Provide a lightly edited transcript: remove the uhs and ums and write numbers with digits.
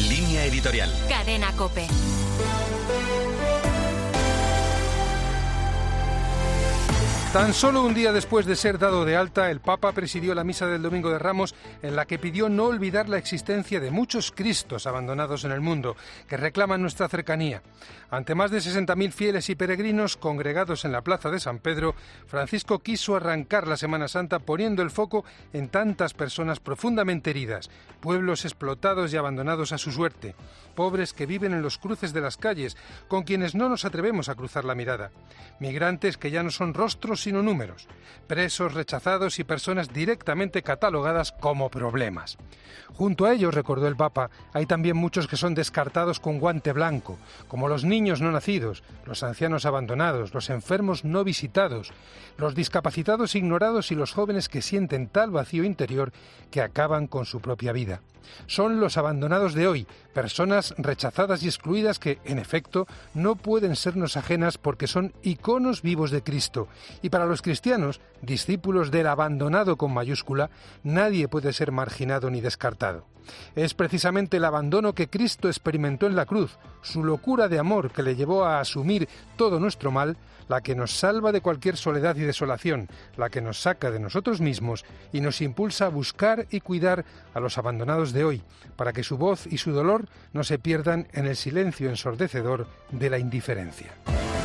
Línea editorial. Cadena COPE. Tan solo un día después de ser dado de alta, el Papa presidió la misa del Domingo de Ramos, en la que pidió no olvidar la existencia de muchos Cristos abandonados en el mundo, que reclaman nuestra cercanía. Ante más de 60.000 fieles y peregrinos congregados en la plaza de San Pedro, Francisco quiso arrancar la Semana Santa poniendo el foco en tantas personas profundamente heridas, pueblos explotados y abandonados a su suerte, pobres que viven en los cruces de las calles, con quienes no nos atrevemos a cruzar la mirada, migrantes que ya no son rostros sino números, presos, rechazados y personas directamente catalogadas como problemas. Junto a ellos, recordó el Papa, hay también muchos que son descartados con guante blanco, como los niños no nacidos, los ancianos abandonados, los enfermos no visitados, los discapacitados ignorados y los jóvenes que sienten tal vacío interior que acaban con su propia vida. Son los abandonados de hoy, personas rechazadas y excluidas que, en efecto, no pueden sernos ajenas porque son iconos vivos de Cristo. Y para los cristianos, discípulos del abandonado con mayúscula, nadie puede ser marginado ni descartado. Es precisamente el abandono que Cristo experimentó en la cruz, su locura de amor que le llevó a asumir todo nuestro mal, la que nos salva de cualquier soledad y desolación, la que nos saca de nosotros mismos y nos impulsa a buscar y cuidar a los abandonados de hoy, para que su voz y su dolor no se pierdan en el silencio ensordecedor de la indiferencia.